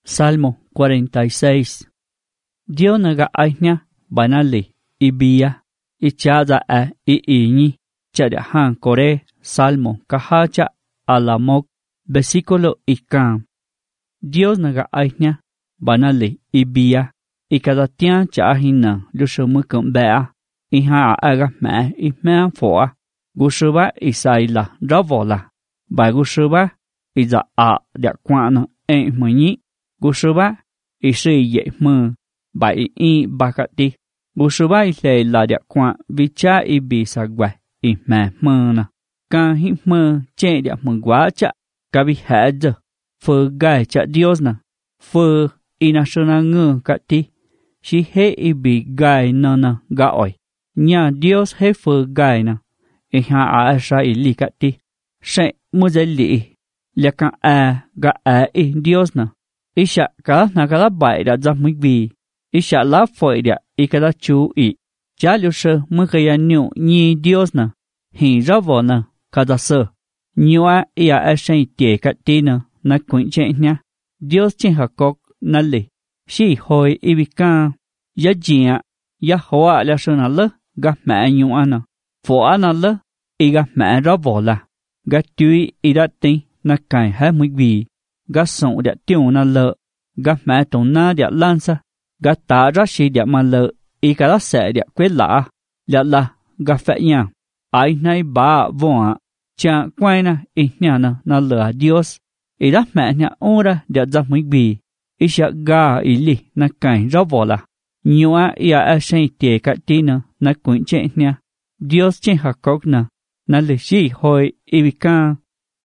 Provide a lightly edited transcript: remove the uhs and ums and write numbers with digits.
Salmo 46. Dios naga aihnya banali ibia ichaza iñi chadahan kore Salmo kahacha alamok versículo ikam. Dios naga aihnya banali ibia ikadatian chahina lusumukum bea iha aga me ihmean foa gushuba isaila ravola ba gushuba iza a diakwana muni gushuba ishi ye mu ba i bakati gushuba ile la diakwa vicha ibisagwa ihme muna kan himmu che dia mungwacha kabi hadza fu gai cha Dios na fu inashuna ngu kati shi he ibi gai nana gaoi nya Dios he fu gai na iha a asha ili kati she muzeli leka ga Dios na isha ka na kala bai da za mugbi isha la foi dia ikada chu cha lu she mugaya nyu ni Dios na hi ravo na kada se nyua ia asha tie kati na kunche nya Dios chen hakok na le shi hoi ibika ya jia ya hoa la shona le ga ma nyu ana fo ana le iga ma ravo la ga tui idati na kai ha mugbi ga son dia tiu na le ga ma ton na dia lansa ga ta ra shi dia ma le ikala se dia kwela la ga fa nya ai nai ba voa cha kwaina ihnyana na le Dios ida ma nya ora dia za mugbi isha ga ili na kai ravola nyua ia ashen tie katina na kunche nya Dios chen hakok na le shi hoi ibika